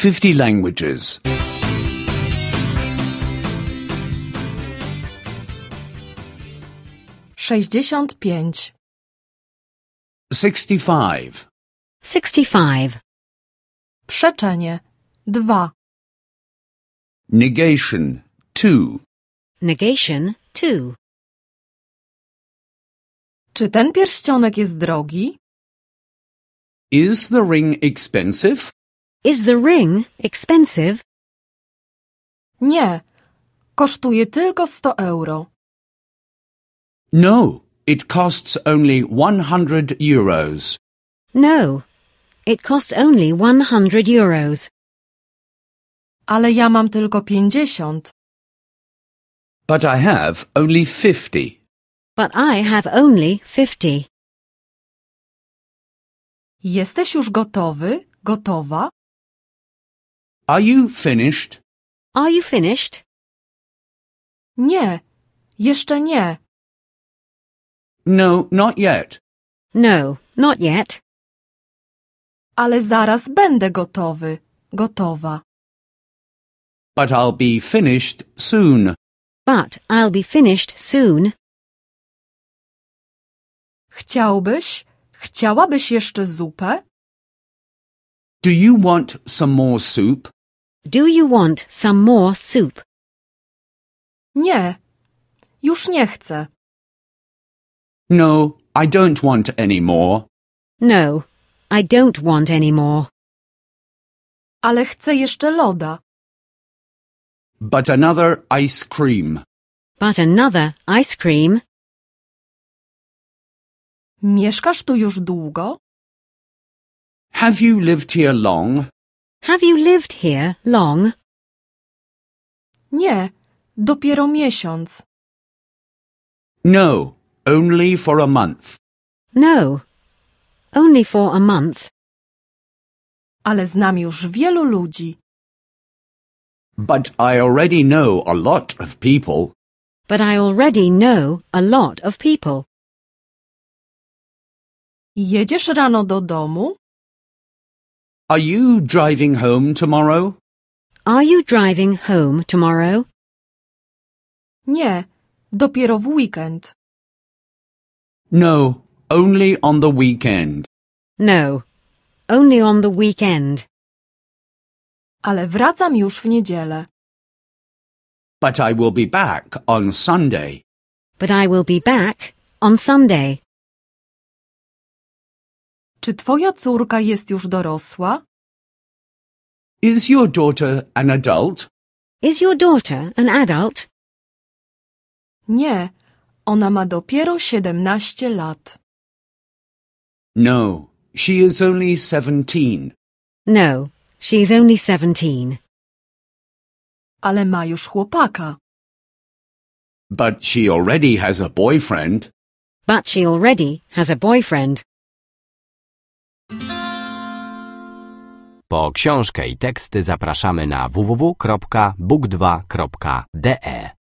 50 languages. 65. 65. 65. Przeczenie 2. Negation 2. Negation 2. Czy ten pierścionek jest drogi? Is the ring expensive? Is the ring expensive? Nie. Kosztuje tylko 100 euro. No, it costs only 100 euros. No, it costs only 100 euros. Ale ja mam tylko 50. But I have only 50. But I have only 50. Jesteś już gotowy? Gotowa? Are you finished? Are you finished? Nie. Jeszcze nie. No, not yet. No, not yet. Ale zaraz będę gotowy. Gotowa. But I'll be finished soon. But I'll be finished soon. Chciałabyś jeszcze zupę? Do you want some more soup? Do you want some more soup? Nie. Już nie chcę. No, I don't want any more. No, I don't want any more. Ale chcę jeszcze loda. But another ice cream. But another ice cream. Mieszkasz tu już długo? Have you lived here long? Have you lived here long? Nie. Dopiero miesiąc. No, only for a month. No, only for a month. Ale znam już wielu ludzi. But I already know a lot of people. But I already know a lot of people. Jedziesz rano do domu? Are you driving home tomorrow? Are you driving home tomorrow? Nie. Dopiero w weekend. No, only on the weekend. No, only on the weekend. Ale wracam już w niedzielę. But I will be back on Sunday. But I will be back on Sunday. Czy twoja córka jest już dorosła? Is your daughter an adult? Is your daughter an adult? Nie. Ona ma dopiero 17 lat. No, she is only 17. No, she's only 17. Ale ma już chłopaka. But she already has a boyfriend. But she already has a boyfriend. Po książkę i teksty zapraszamy na www.book2.de.